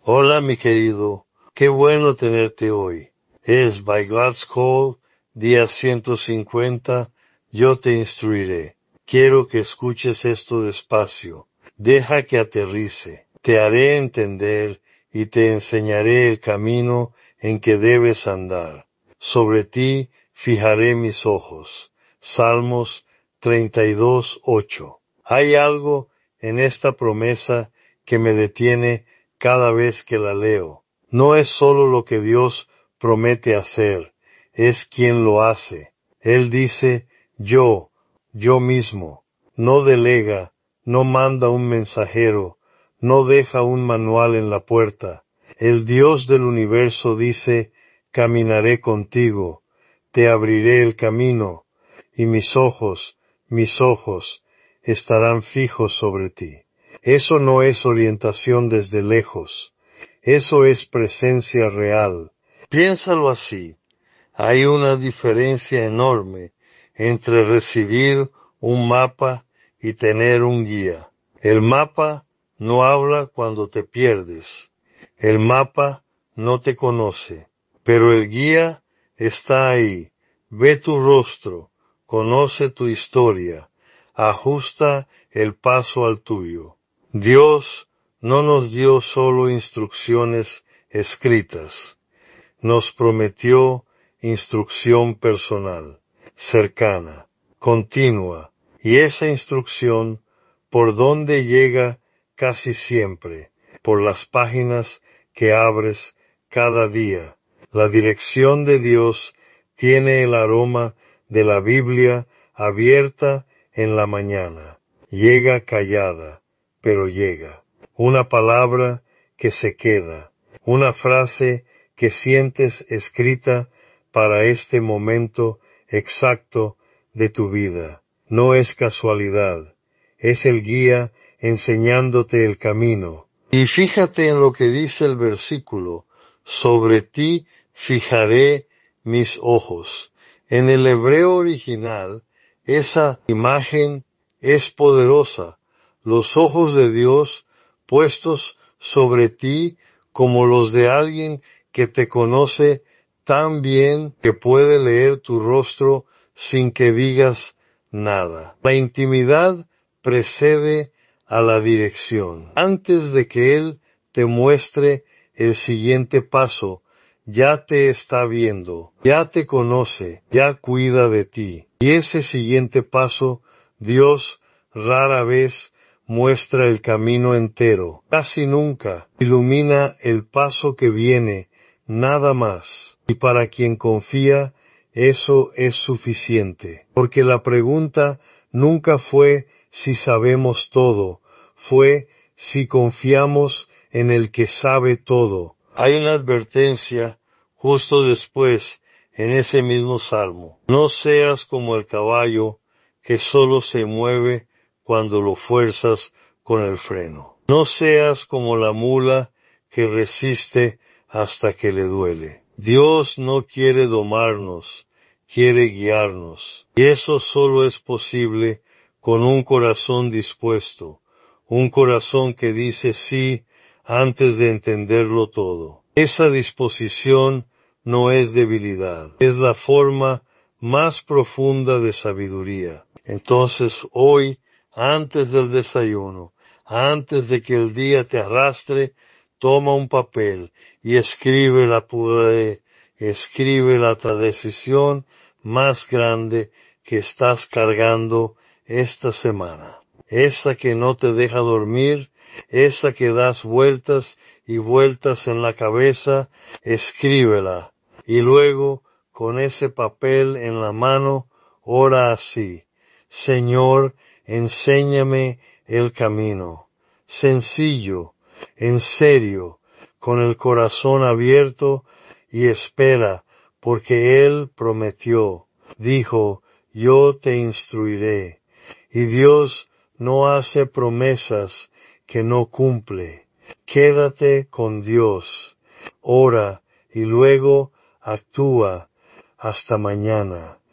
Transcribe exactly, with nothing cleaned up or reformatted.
Hola, mi querido. Qué bueno tenerte hoy. Es By God's Call, día ciento cincuenta. Yo te instruiré. Quiero que escuches esto despacio. Deja que aterrice. Te haré entender y te enseñaré el camino en que debes andar. Sobre ti fijaré mis ojos. Salmos treinta y dos, ocho. Hay algo en esta promesa que me detiene cada vez que la leo. No es solo lo que Dios promete hacer, es quien lo hace. Él dice, yo, yo mismo. No delega, no manda un mensajero, no deja un manual en la puerta. El Dios del universo dice, caminaré contigo, te abriré el camino, y mis ojos, mis ojos, estarán fijos sobre ti. Eso no es orientación desde lejos. Eso es presencia real. Piénsalo así. Hay una diferencia enorme entre recibir un mapa y tener un guía. El mapa no habla cuando te pierdes. El mapa no te conoce. Pero el guía está ahí. Ve tu rostro. Conoce tu historia. Ajusta el paso al tuyo. Dios no nos dio solo instrucciones escritas, nos prometió instrucción personal, cercana, continua, y esa instrucción por donde llega casi siempre, por las páginas que abres cada día. La dirección de Dios tiene el aroma de la Biblia abierta en la mañana. Llega callada, pero llega. Una palabra que se queda. Una frase que sientes escrita para este momento exacto de tu vida. No es casualidad. Es el guía enseñándote el camino. Y fíjate en lo que dice el versículo. Sobre ti fijaré mis ojos. En el hebreo original, esa imagen es poderosa. Los ojos de Dios puestos sobre ti como los de alguien que te conoce tan bien que puede leer tu rostro sin que digas nada. La intimidad precede a la dirección. Antes de que Él te muestre el siguiente paso, ya te está viendo, ya te conoce, ya cuida de ti. Y ese siguiente paso, Dios rara vez muestra el camino entero, casi nunca ilumina el paso que viene, nada más. Y para quien confía, eso es suficiente. Porque la pregunta nunca fue si sabemos todo, fue si confiamos en el que sabe todo. Hay una advertencia justo después en ese mismo salmo. No seas como el caballo que solo se mueve cuando lo fuerzas con el freno. No seas como la mula que resiste hasta que le duele. Dios no quiere domarnos, quiere guiarnos. Y eso solo es posible con un corazón dispuesto, un corazón que dice sí antes de entenderlo todo. Esa disposición no es debilidad, es la forma más profunda de sabiduría. Entonces hoy, antes del desayuno, antes de que el día te arrastre, toma un papel y escribe la pura, escribe la decisión más grande que estás cargando esta semana. Esa que no te deja dormir, esa que das vueltas y vueltas en la cabeza, escríbela. Y luego, con ese papel en la mano, ora así. Señor, enséñame el camino. Sencillo, en serio, con el corazón abierto y espera, porque Él prometió, dijo, yo te instruiré. Y Dios no hace promesas que no cumple. Quédate con Dios, ora y luego actúa. Hasta mañana.